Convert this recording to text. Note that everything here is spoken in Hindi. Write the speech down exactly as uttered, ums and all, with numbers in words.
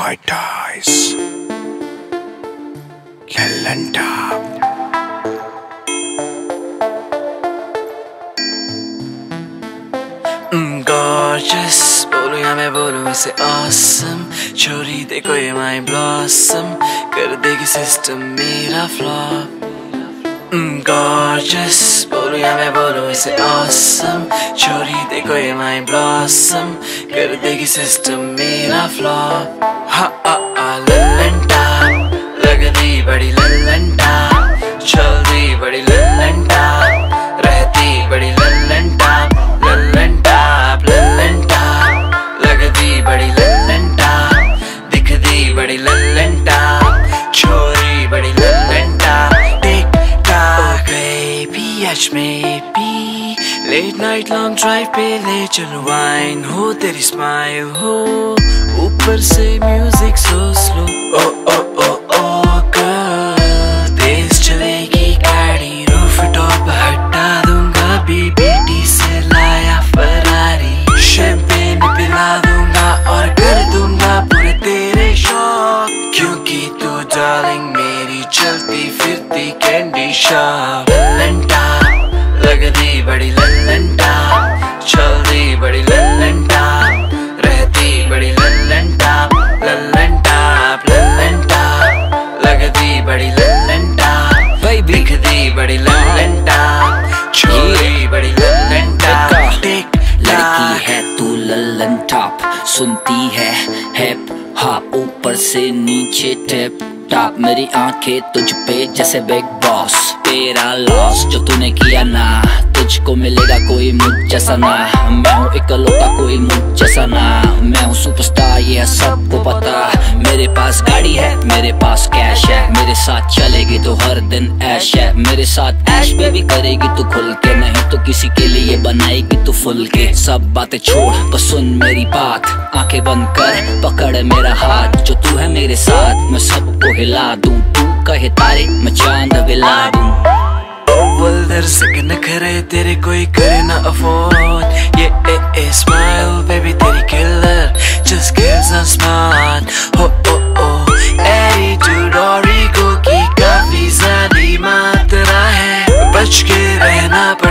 white eyes, Lelanta. mm, Gorgeous, बोलूं या मैं बोलूं इसे awesome. छोरी देखो ये my blossom, कर देगी सिस्टम मेरा flop. mm, Gorgeous, बोलूं या मैं बोलूं इसे awesome. छोरी देखो ये my blossom, कर देगी सिस्टम मेरा flop. हा हा हा लल्लंटा, लगती बड़ी लल्लंटा, चलती बड़ी लल्लंटा, रहती बड़ी लल्लंटा, लल्लंटा लल्लंटा, लगती बड़ी लल्लंटा, दिखती बड़ी लल्लंटा, छोरी बड़ी लल्लंटा. टिक टाक बेबी आज maybe late night long drive पे ले चलो वाइन हो तेरी स्माइल हो, ऊपर से music so slow. Oh oh oh oh girl, तेज चलेगी गाड़ी, रूफ टॉप हटा दूंगा, बीबीटी से लाया फरारी, शैंपेन पिला दूंगा और कर दूंगा पूरे तेरे शौक, क्योंकि तू डार्लिंग मेरी चलती फिरती कैंडी शॉप. लल्लंटा, लगती बड़ी लल्लंटा, चलती बड़ी लल्लंटा, रहती बड़ी लल्लंटा, लल्लंटा लल्लंटा, लगती बड़ी लल्लंटा, दिखती बड़ी लल्लंटा, छोरी बड़ी लल्लंटा. लड़की है तू लल्लन टॉप, सुनती है हिप हॉप, ऊपर से नीचे टिप टॉप, मेरी आंखें तुझ पे जैसे बिग बॉस. तेरा लॉस जो तूने किया ना, तुझको मिलेगा कोई मुझ जैसा ना, मैं हूँ इकलौता कोई मुझ जैसा ना, मैं हूँ सुपरस्टार ये है सबको पता. मेरे पास गाड़ी है, मेरे पास कैश है, मेरे साथ चलेगी तो हर दिन ऐश है, मेरे साथ ऐश बेबी करेगी तू खुल के, नहीं तो किसी के लिए बनाएगी तू फुल के. सब बातें छोड़ बस सुन मेरी बात, आंखें बंद कर पकड़ मेरा हाथ, जो तू है मेरे साथ मैं सबको हिला दूं, तू कहे तारे मैं चांद विला दूं. ओवल दर्शक न करे तेरे कोई करे ना अफोर्ड, ये ए ए स्माइल बेबी तेरी killer, just kills a smart. हो ओ ओ एटीट्यूड और ईगो की काफी ज्यादा मात्रा है, बच के रहना